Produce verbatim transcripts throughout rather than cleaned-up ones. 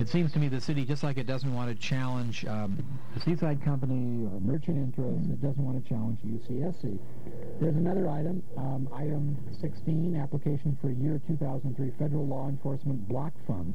It seems to me the city, just like it doesn't want to challenge um, the Seaside Company or merchant interests, it doesn't want to challenge U C S C. There's another item, um, item sixteen, application for year two thousand three federal law enforcement block funds.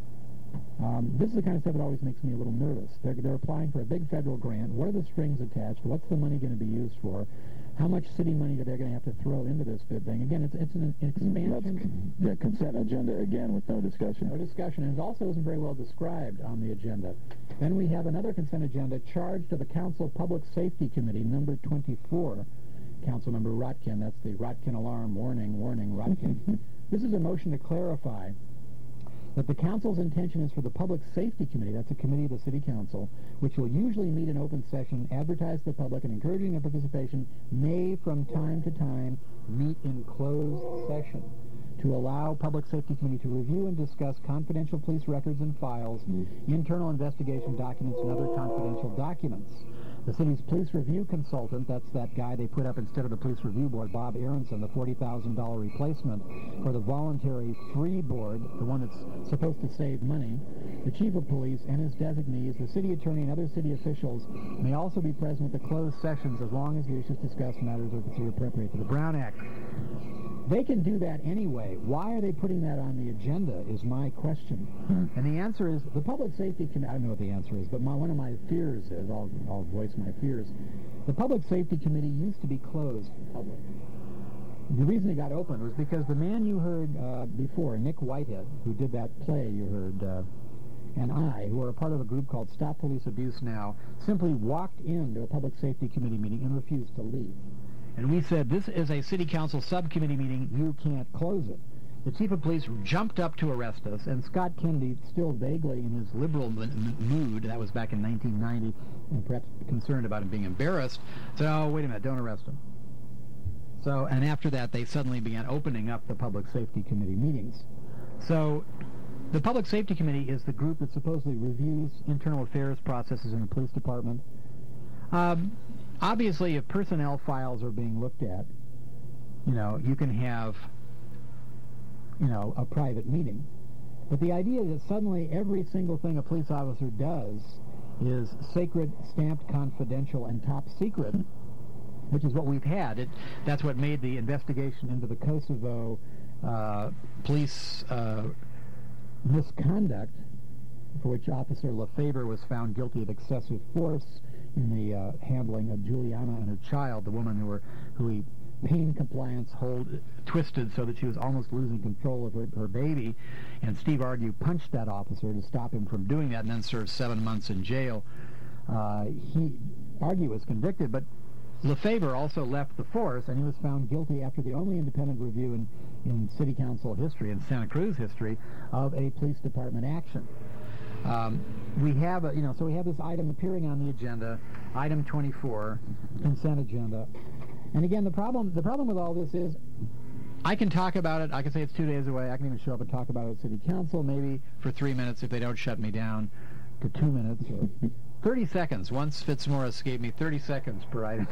Um, this is the kind of stuff that always makes me a little nervous. They're, they're applying for a big federal grant. What are the strings attached? What's the money going to be used for? How much city money are they going to have to throw into this big thing? Again, it's it's an expansion. That's, yeah, consent agenda again with no discussion. No discussion, and it also isn't very well described on the agenda. Then we have another consent agenda, charge to the Council Public Safety Committee, number twenty-four. Councilmember Rotkin, that's the Rotkin alarm, warning, warning, Rotkin. This is a motion to clarify that the council's intention is for the Public Safety Committee, that's a committee of the City Council, which will usually meet in open session, advertise to the public, and encouraging their participation, may from time to time meet in closed session to allow Public Safety Committee to review and discuss confidential police records and files, mm-hmm. internal investigation documents, and other confidential documents. The city's police review consultant, that's that guy they put up instead of the police review board, Bob Aronson, the forty thousand dollars replacement for the voluntary free board, the one that's supposed to save money. The chief of police and his designees, the city attorney, and other city officials may also be present at the closed sessions as long as the issues discussed matters are considered appropriate to the Brown Act. They can do that anyway. Why are they putting that on the agenda is my question. Hmm. And the answer is, the Public Safety Committee, I don't know what the answer is, but my, one of my fears is, I'll, I'll voice my fears, the Public Safety Committee used to be closed to the public. The reason it got open was because the man you heard uh, before, Nick Whitehead, who did that play you heard, uh, and I, who are a part of a group called Stop Police Abuse Now, simply walked into a Public Safety Committee meeting and refused to leave. And we said, this is a city council subcommittee meeting, you can't close it. The chief of police jumped up to arrest us, and Scott Kennedy, still vaguely in his liberal m- mood, that was back in nineteen ninety, and perhaps concerned about him being embarrassed, said, oh, wait a minute, don't arrest him. So, and after that, they suddenly began opening up the Public Safety Committee meetings. So, the Public Safety Committee is the group that supposedly reviews internal affairs processes in the police department. Um, obviously, if personnel files are being looked at, you know, you can have, you know, a private meeting. But the idea that suddenly every single thing a police officer does is sacred, stamped, confidential, and top secret, which is what we've had. It, that's what made the investigation into the Kosovo uh, police uh, misconduct, for which Officer Lefebvre was found guilty of excessive force in the uh, handling of Juliana and her child, the woman who were who he pain compliance hold twisted so that she was almost losing control of her, her baby, and Steve Argue punched that officer to stop him from doing that, and then served seven months in jail. Uh, he Argue was convicted, but Lefebvre also left the force, and he was found guilty after the only independent review in, in city council history, in Santa Cruz history, of a police department action. Um, we have, a, you know, so we have this item appearing on the agenda, item twenty-four, consent agenda. And again, the problem, the problem with all this is, I can talk about it. I can say it's two days away. I can even show up and talk about it at city council, maybe for three minutes if they don't shut me down, to two minutes or thirty seconds. Once Fitzmaurice gave me thirty seconds per item.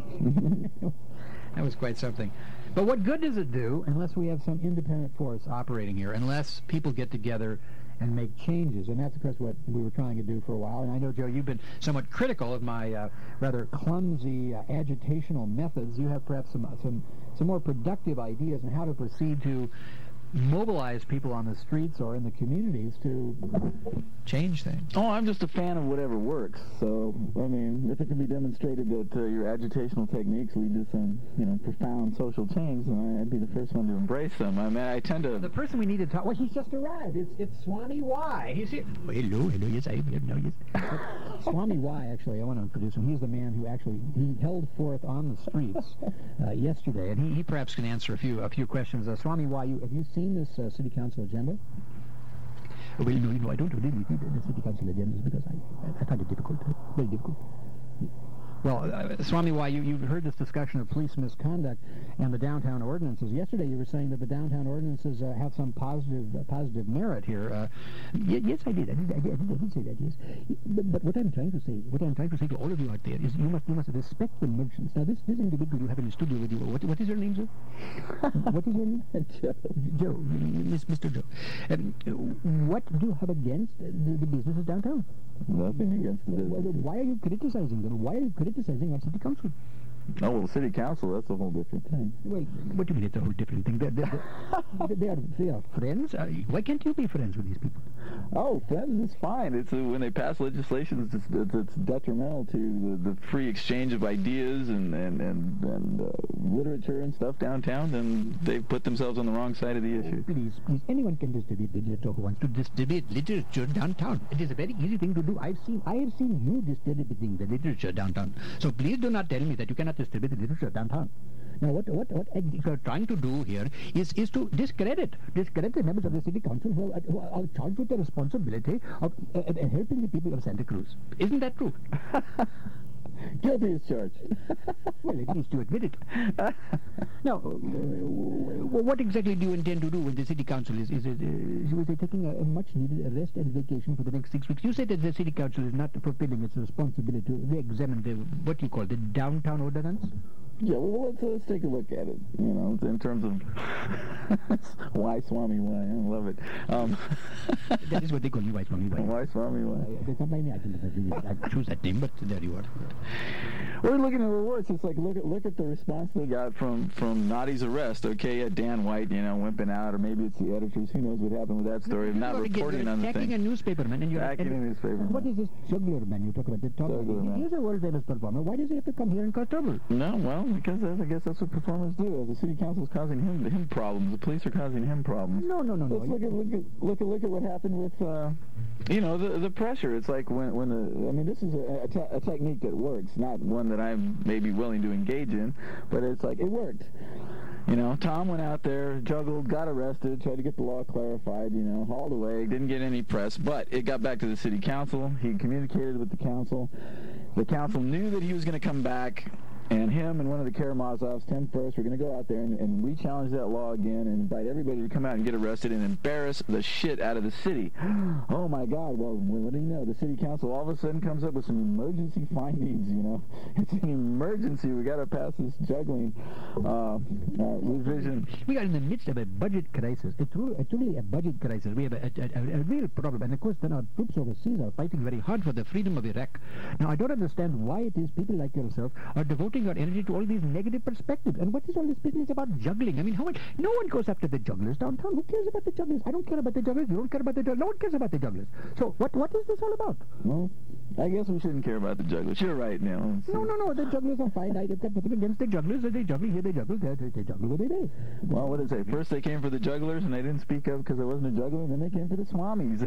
That was quite something. But what good does it do unless we have some independent force operating here, unless people get together and make changes? And that's, of course, what we were trying to do for a while. And I know, Joe, you've been somewhat critical of my uh, rather clumsy uh, agitational methods. You have perhaps some, some, some more productive ideas on how to proceed to mobilize people on the streets or in the communities to change things. Oh, I'm just a fan of whatever works. So, I mean, if it can be demonstrated that uh, your agitational techniques lead to some, you know, profound social change, then I'd be the first one to embrace them. I mean, I tend to... The person we need to talk... Well, he's just arrived. It's it's Swami Y. He's here. Oh, hello, hello, yes, I know, yes. Swami Y, actually, I want to introduce him. He's the man who actually, he held forth on the streets uh, yesterday, and he, he perhaps can answer a few a few questions. Uh, Swami Y, you, have you seen this uh, city council agenda? Well, no, no, I don't really read the city council agenda because I, I, I find it difficult, very difficult. Well, uh, Swami, why you, you've heard this discussion of police misconduct and the downtown ordinances. Yesterday you were saying that the downtown ordinances uh, have some positive uh, positive merit here. Uh, y- yes, I did. I did, I did. I did. I did say that. Yes. But, but what I'm trying to say, what I'm trying to say to all of you out there is, you must you must respect the merchants. Now, this this individual you have in the studio with you. What what is your name, sir? What is your name? Joe. Joe, Miss Mister Joe. Um, what do you have against the, the businesses downtown? Nothing against the business. Well, why are you criticizing them? Why are you criticizing our city council? Oh, well, the city council, that's a whole different thing. Well, what do you mean it's a whole different thing? They're, they're, they're, they, are, they are friends. Uh, why can't you be friends with these people? Oh, friends is fine. It's uh, when they pass legislation, it's, it's, it's detrimental to the, the free exchange of ideas and and and, and uh, literature and stuff downtown. Then they put themselves on the wrong side of the issue. Oh, please, please, anyone can distribute literature who wants to distribute literature downtown. It is a very easy thing to do. I've seen, I have seen you distributing the literature downtown. So please do not tell me that you cannot distribute the literature downtown. Now, what what what you are trying to do here is is to discredit discredit the members of the city council who are, who are charged with the responsibility of uh, uh, helping the people of Santa Cruz. Isn't that true? Guilty as charged. Well, at least you admit it. Now, uh, what exactly do you intend to do when the city council is is it uh, is it taking a, a much-needed rest and vacation for the next six weeks? You said that the city council is not fulfilling its responsibility to re-examine the what you call the downtown ordinance. Yeah, well, let's, let's take a look at it, you know, in terms of why Swami why. I love it. Um, That is what they call you, why Swami why. why Swami why? Uh, It's not my name. I didn't really I choose that name, but there you are. We're looking at rewards. It's like, look at look at the response they got from, from Noddy's arrest, okay? Uh, Dan White, you know, wimping out, or maybe it's the editors. Who knows what happened with that story? Not reporting on the attacking thing. a newspaperman, and you're Attacking a newspaperman. What is this juggler man you talk about? The top, Juggler man. He's a world-famous performer. Why does he have to come here and cause trouble? No, well, because that's, I guess that's what performers do. The city council is causing him him problems. The police are causing him problems. No, no, no, no. Let's look at look at look at look at what happened with, uh, you know, the the pressure. It's like when when the I mean, this is a, a, te- a technique that works, not one that I'm maybe willing to engage in, but it's like it worked. You know, Tom went out there, juggled, got arrested, tried to get the law clarified, you know, hauled away, didn't get any press, but it got back to the city council. He communicated with the council. The council knew that he was going to come back, and him and one of the Karamazovs, Tim First, were going to go out there and, and re-challenge that law again and invite everybody to come out and get arrested and embarrass the shit out of the city. Oh, my God. Well, what do you know? The city council all of a sudden comes up with some emergency findings, you know. It's an emergency. We got to pass this juggling uh, uh, revision. We are in the midst of a budget crisis. It's really, it's really a budget crisis. We have a, a, a, a real problem. And, of course, then our troops overseas are fighting very hard for the freedom of Iraq. Now, I don't understand why it is people like yourself are devoting our energy to all these negative perspectives. And what is all this business about juggling? I mean, how much? No one goes after the jugglers downtown. Who cares about the jugglers? I don't care about the jugglers. You don't care about the jugglers. No one cares about the jugglers. So what what is this all about? Well, I guess we shouldn't care about the jugglers. You're right, Neil. No, no, no. The jugglers are fine. I've got nothing against the jugglers. They juggle here, they juggle there, they, they juggle every day. Well, what did it say? First they came for the jugglers, and they didn't speak up because there wasn't a juggler, and then they came for the swamis.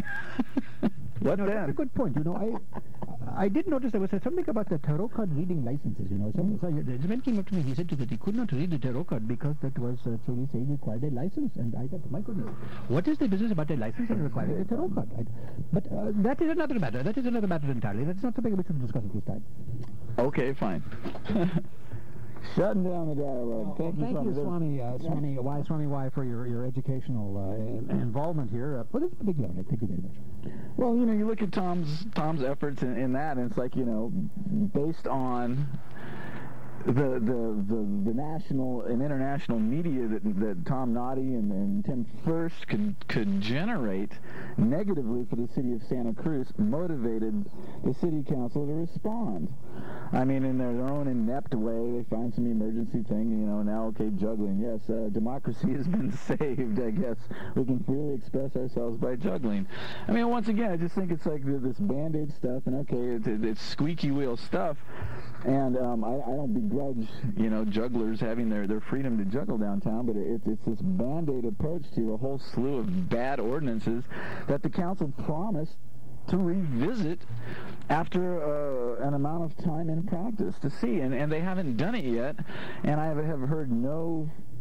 What no, then? That's a good point. You know, I I did notice there was something about the tarot card reading licenses. You know, some, so the man came up to me. He said that he could not read the tarot card because that was uh, truly saying required a license. And I thought, my goodness, what is the business about a license and requiring a tarot card? I, but uh, that is another matter. That is another matter entirely. That's not something we should discuss at this time. Okay, fine. Shutting down the dialogue. Oh, Thank, well, you, thank you, Swami, uh, Swami Y, Swami Y, for your, your educational uh, involvement here. Uh, for this particular, thank you very much. Well, you know, you look at Tom's Tom's efforts in, in that, and it's like, you know, based on the the, the, the national and international media that that Tom Noddy and, and Tim First could could generate negatively for the city of Santa Cruz motivated the city council to respond. I mean, in their, their own inept way, they find some emergency thing, you know, now, okay, juggling. Yes, uh, democracy has been saved, I guess. We can freely express ourselves by juggling. I mean, once again, I just think it's like this Band-Aid stuff, and okay, it's, it's squeaky wheel stuff, and um, I, I don't begrudge, you know, jugglers having their, their freedom to juggle downtown, but it, it's this Band-Aid approach to a whole slew of bad ordinances that the council promised to revisit after uh, an amount of time in practice to see, and, and they haven't done it yet, and I have, have heard no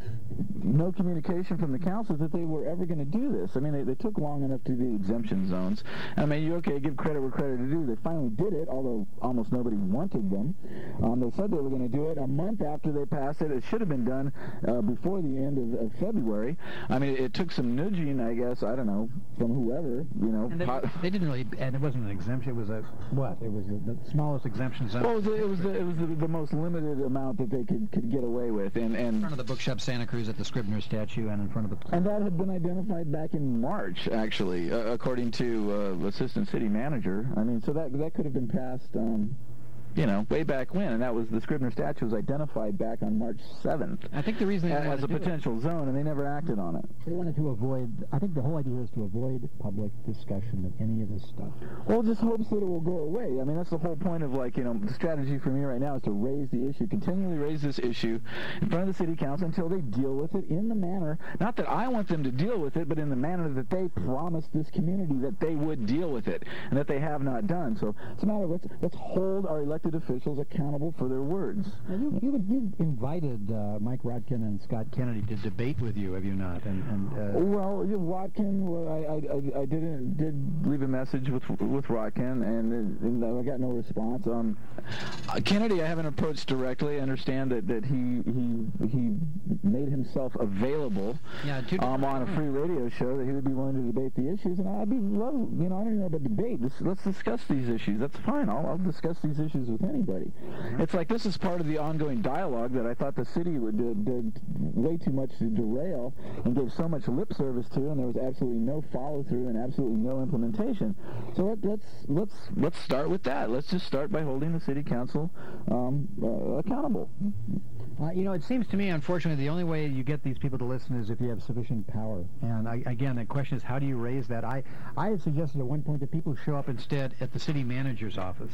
no communication from the council that they were ever going to do this. I mean, they, they took long enough to do the exemption zones. I mean, you okay, give credit where credit is due. They finally did it, although almost nobody wanted them. Um, they said they were going to do it a month after they passed it. It should have been done uh, before the end of, of February. I mean, it, it took some nudging, I guess, I don't know, from whoever, you know. And they, they didn't really, and it wasn't an exemption, it was a, what? It was a, the smallest exemption zone. Well, it was, the, it was, the, it was the, the most limited amount that they could, could get away with. And, and in front of the Bookshop Santa Cruz at the Scribner statue and in front of the... And that had been identified back in March, actually, uh, according to uh, Assistant City Manager. I mean, so that that could have been passed, um, you know, way back when, and that was the Scribner statue was identified back on March seventh. I think the reason they as a potential zone, and they never acted on it. They wanted to avoid, I think the whole idea is to avoid public discussion of any of this stuff. Well, just hopes that it will go away. I mean, that's the whole point of, like, you know, the strategy for me right now is to raise the issue, continually raise this issue in front of the city council until they deal with it in the manner, not that I want them to deal with it, but in the manner that they promised this community that they would deal with it, and that they have not done. So it's a matter of let's, let's hold our elected officials accountable for their words. Now you, you, you invited uh, Mike Rotkin and Scott Kennedy to debate with you, have you not? And, and uh, well, yeah, Rotkin, well, I, I, I didn't did leave a message with with Rotkin, and, and I got no response. Um, uh, Kennedy, I haven't approached directly. I understand that, that he he he made himself available yeah, um, on a free radio show that he would be willing to debate the issues, and I'd be love, you know, I don't even know about debate. This, let's discuss these issues. That's fine. I'll, I'll discuss these issues with anybody. It's like this is part of the ongoing dialogue that I thought the city would did, did way too much to derail and gave so much lip service to, and there was absolutely no follow through and absolutely no implementation. So let, let's let's let's start with that. Let's just start by holding the city council um, uh, accountable. Uh, you know, it seems to me, unfortunately, the only way you get these people to listen is if you have sufficient power. And I, again, the question is, how do you raise that? I, I had suggested at one point that people show up instead at the city manager's office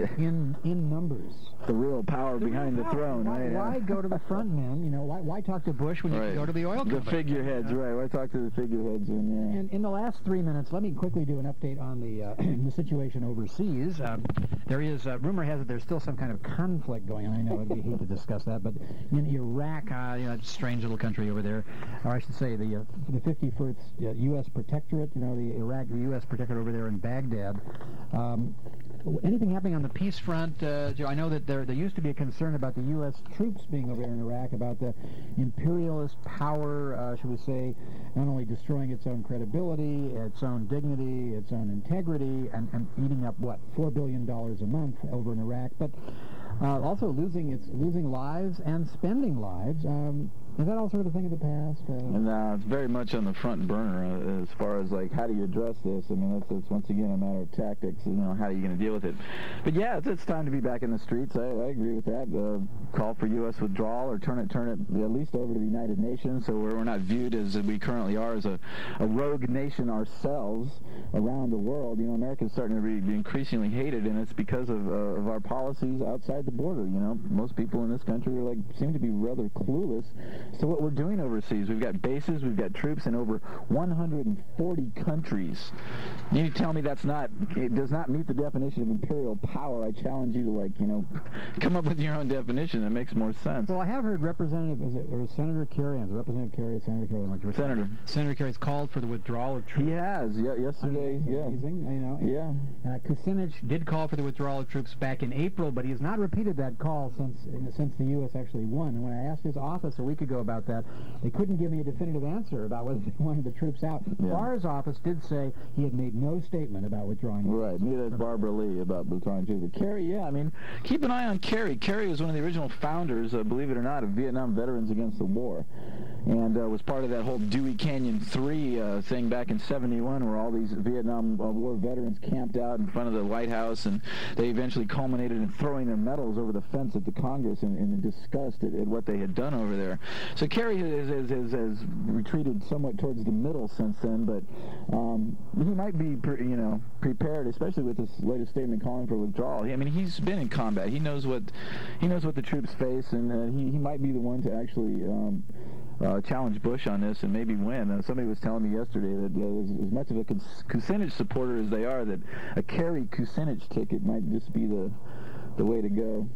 in in numbers. The real power the behind real the power. throne. Why, right? why go to the front men? You know, why, why talk to Bush when you right. can go to the oil company? The figureheads, right? Why talk to the figureheads? And, yeah. And in the last three minutes, let me quickly do an update on the uh, the situation overseas. Um, there is, uh, rumor has it, there's still some kind of conflict going on. I know we hate to discuss that, but in Iraq, uh, you know, it's a strange little country over there, or I should say the uh, the fifty-first uh, U S Protectorate, you know, the Iraq, the U S Protectorate over there in Baghdad. Um, anything happening on the peace front, uh, Joe? I know that there there used to be a concern about the U S troops being over there in Iraq, about the imperialist power, uh, should we say, not only destroying its own credibility, its own dignity, its own integrity, and, and eating up, what, four billion dollars a month over in Iraq, but uh, also losing its losing lives and spending lives. Um, is that all sort of thing of the past? Uh, and uh, it's very much on the front burner uh, as far as, like, how do you address this? I mean, it's, it's once again a matter of tactics, you know, how are you going to deal with it? But yeah, it's, it's time to be back in the streets. I, I agree with that. Uh, call for U S withdrawal, or turn it turn it at least over to the United Nations, so we're, we're not viewed as we currently are as a, a rogue nation ourselves around the world. You know, America's starting to be, be increasingly hated, and it's because of, uh, of our policies outside the border. You know, most people in this country are like seem to be rather clueless. So what we're doing overseas, we've got bases, we've got troops in over one hundred forty countries. You tell me that's not, it does not meet the definition of imperial power. I challenge you to, like, you know, come up with your own definition that makes more sense. Well, I have heard Representative, is it, or Senator Kerry, Representative Kerry, Senator Kerry, like Senator. Senator Kerry's called for the withdrawal of troops. He has, yeah, yesterday, I mean, yeah. Amazing, you know. Yeah. Uh, Kucinich did call for the withdrawal of troops back in April, but he has not repeated that call since since the U S actually won. And when I asked his office a week ago about that, they couldn't give me a definitive answer about whether they wanted the troops out. Yeah. Barr's office did say he had made no statement about withdrawing. Right, neither has Barbara Lee about withdrawing troops. But Kerry, yeah, I mean, keep an eye on Kerry. Kerry was one of the original founders, uh, believe it or not, of Vietnam Veterans Against the War, and uh, was part of that whole Dewey Canyon three uh, thing back in seventy-one, where all these Vietnam uh, War veterans camped out in front of the White House, and they eventually culminated in throwing their medals over the fence at the Congress in, in disgust at, at what they had done over there. So Kerry has, has, has, has retreated somewhat towards the middle since then, but um, he might be, pre, you know, prepared, especially with this latest statement calling for withdrawal. I mean, he's been in combat. He knows what he knows what the troops face, and uh, he, he might be the one to actually um, uh, challenge Bush on this and maybe win. Uh, somebody was telling me yesterday that uh, as, as much of a Kucinich supporter as they are, that a Kerry Kucinich ticket might just be the the way to go.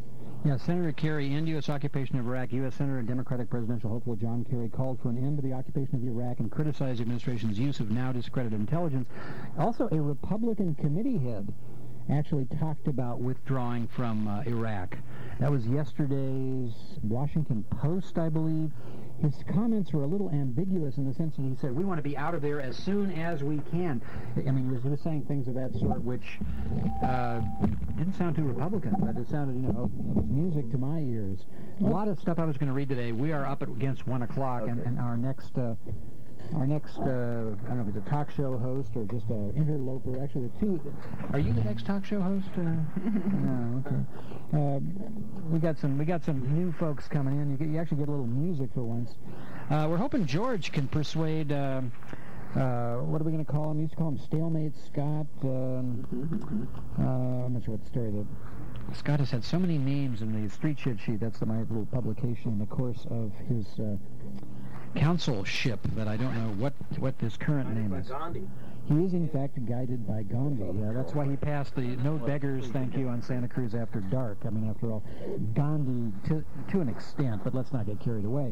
Yeah, Senator Kerry, end U S occupation of Iraq. U S Senator and Democratic presidential hopeful John Kerry called for an end to the occupation of Iraq and criticized the administration's use of now discredited intelligence. Also, a Republican committee head actually talked about withdrawing from uh, Iraq. That was yesterday's Washington Post, I believe. His comments were a little ambiguous in the sense that he said, we want to be out of there as soon as we can. I mean, he was, he was saying things of that sort which uh, didn't sound too Republican, but it sounded, you know, music to my ears. A lot of stuff I was going to read today. We are up against one o'clock, okay. and, and our next... Uh, Our next, uh, I don't know if it's a talk show host or just an interloper. Actually, the two. Are you the next talk show host? Uh, no, okay. Uh, we got some. We got some new folks coming in. You, get, you actually get a little music for once. Uh, we're hoping George can persuade. Uh, uh, what are we going to call him? We used to call him Stalemate Scott. Um, uh, I'm not sure what the story that. Scott has had so many names in the Street Shit sheet. That's my little publication in the course of his. Uh, Councilship that I don't know what what this current name is. Gandhi. He is in fact guided by Gandhi. Yeah, that's why he passed the no beggars, thank you, on Santa Cruz after dark. I mean, after all, Gandhi to to an extent, but let's not get carried away.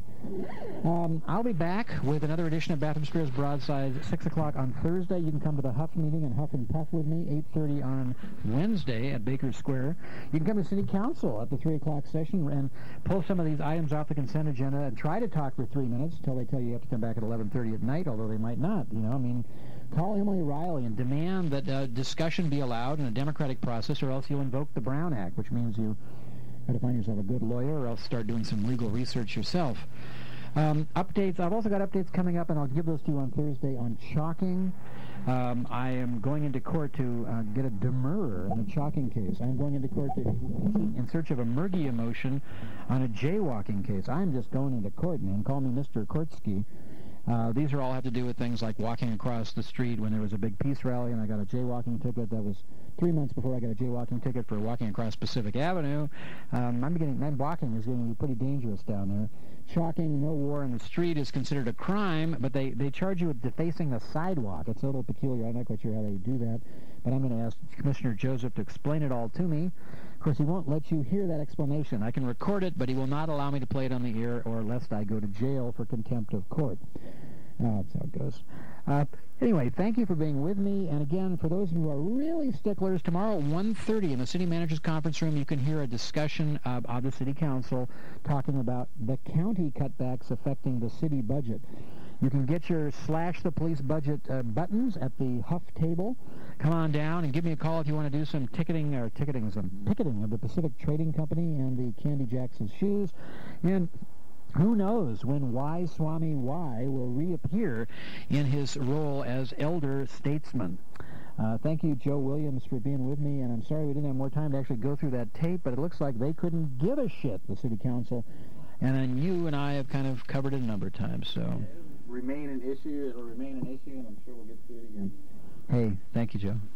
Um, I'll be back with another edition of Bathroom Spears Broadside, six o'clock on Thursday. You can come to the Huff meeting and Huff and Puff with me, eight thirty on Wednesday at Baker Square. You can come to City Council at the three o'clock session and pull some of these items off the consent agenda and try to talk for three minutes until they tell you you have to come back at eleven thirty at night, although they might not. You know, I mean, call Emily Riley and demand that uh, discussion be allowed in a democratic process, or else you'll invoke the Brown Act, which means you have to find yourself a good lawyer or else start doing some legal research yourself. Um, updates. I've also got updates coming up, and I'll give those to you on Thursday on chalking. Um, I am going into court to uh, get a demurrer in a chalking case. I'm going into court to, in search of a Murgia motion on a jaywalking case. I'm just going into court, man. Call me Mister Kortsky. Uh, these are all have to do with things like walking across the street when there was a big peace rally and I got a jaywalking ticket. That was three months before I got a jaywalking ticket for walking across Pacific Avenue. Um, I'm getting, I'm walking is going to be pretty dangerous down there. Chalking, no war in the street is considered a crime, but they, they charge you with defacing the sidewalk. It's a little peculiar. I'm not quite sure how they do that, but I'm going to ask Commissioner Joseph to explain it all to me. Of course, he won't let you hear that explanation. I can record it, but he will not allow me to play it on the air, or lest I go to jail for contempt of court. Uh, that's how it goes. Uh, anyway, thank you for being with me. And again, for those who are really sticklers, tomorrow at one thirty in the City Manager's Conference Room, you can hear a discussion uh, of the City Council talking about the county cutbacks affecting the city budget. You can get your Slash the Police Budget uh, buttons at the Huff table. Come on down and give me a call if you want to do some ticketing, or ticketing, some picketing of the Pacific Trading Company and the Candy Jackson shoes. And who knows when Y. Swami Y will reappear in his role as elder statesman. Uh, thank you, Joe Williams, for being with me, and I'm sorry we didn't have more time to actually go through that tape, but it looks like they couldn't give a shit, the City Council, and then you and I have kind of covered it a number of times, so... It'll remain an issue, it'll remain an issue, and I'm sure we'll get through it again. Hey, thank you, Joe.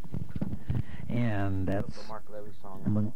And that's... The Mark Levy song.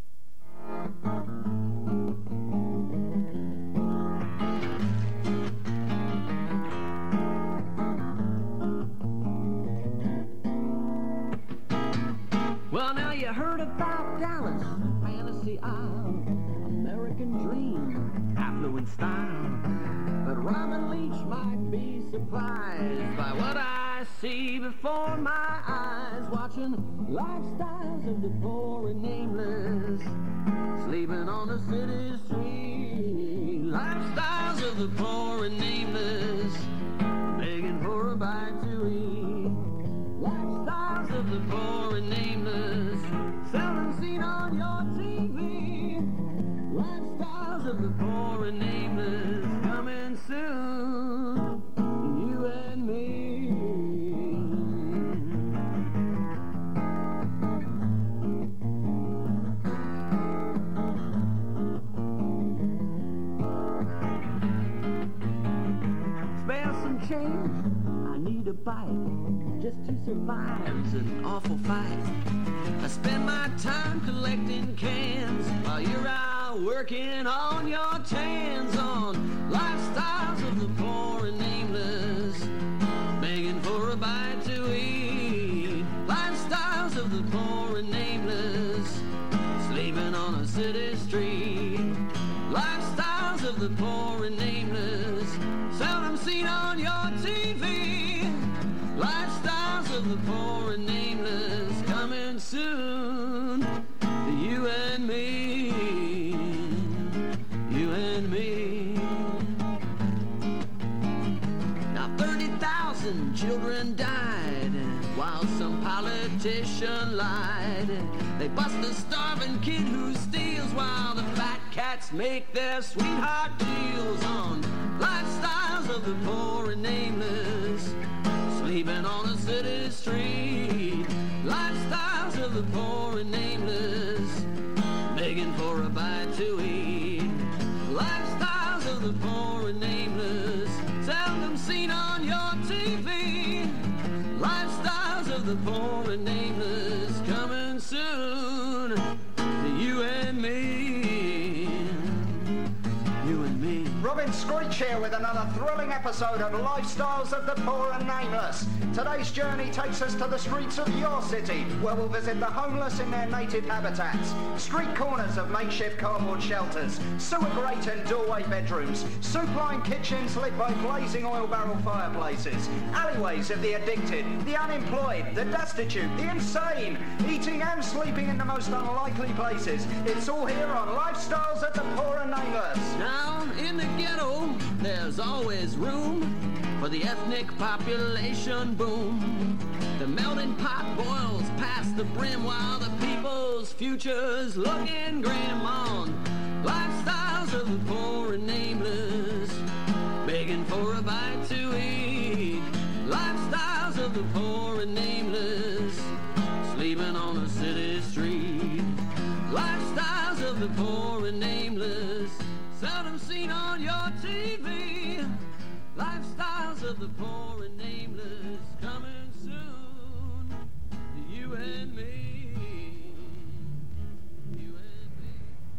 Well, now you heard about Dallas, Fantasy Isle, American Dream, affluent style. But Robin Leach might be surprised by what I see before my eyes, watching lifestyles of the poor and nameless, sleeping on the city street. Lifestyles of the poor and nameless, begging for a bite to eat. Lifestyles of the poor and nameless, seldom seen on your T V. Lifestyles of the poor and nameless, coming soon, you and me. Spare some change, I need a bite, just to survive. It's an awful fight. I spend my time collecting cans while you're out working on your tans, on lifestyles of the poor and nameless, begging for a bite to eat. Lifestyles of the poor and nameless, sleeping on a city street. the poor and nameless, seldom seen on your T V. Lifestyles of the poor and nameless, coming soon to you and me, you and me. Now thirty thousand children died while some politician lied. They bust a starving kid who steals while the fat cats make their sweetheart deals on lifestyles of the poor and nameless, sleeping on a city street. Lifestyles of the poor and nameless, begging for a bite to eat. Lifestyles of the poor and nameless, seldom seen on your T V. Lifestyles of the poor and nameless, coming soon to you and me, you and me. Robin Screech here with another thrilling episode of Lifestyles of the Poor and Nameless. Today's journey takes us to the streets of your city, where we'll visit the homeless in their native habitats, street corners of makeshift cardboard shelters, sewer grate and doorway bedrooms, soup-line kitchens lit by blazing oil barrel fireplaces, alleyways of the addicted, the unemployed, the destitute, the insane, eating and sleeping in the most unlikely places. It's all here on Lifestyles of the Poor and Nameless. Now, in the ghetto, there's always room for the ethnic population boom. The melting pot boils past the brim while the people's future's looking grim on lifestyles of the poor and nameless, begging for a bite to eat. Lifestyles of the poor and nameless, sleeping on a city street. Lifestyles of the poor and nameless, seldom seen on your T V. Lifestyles of the poor and nameless, coming soon to you and me.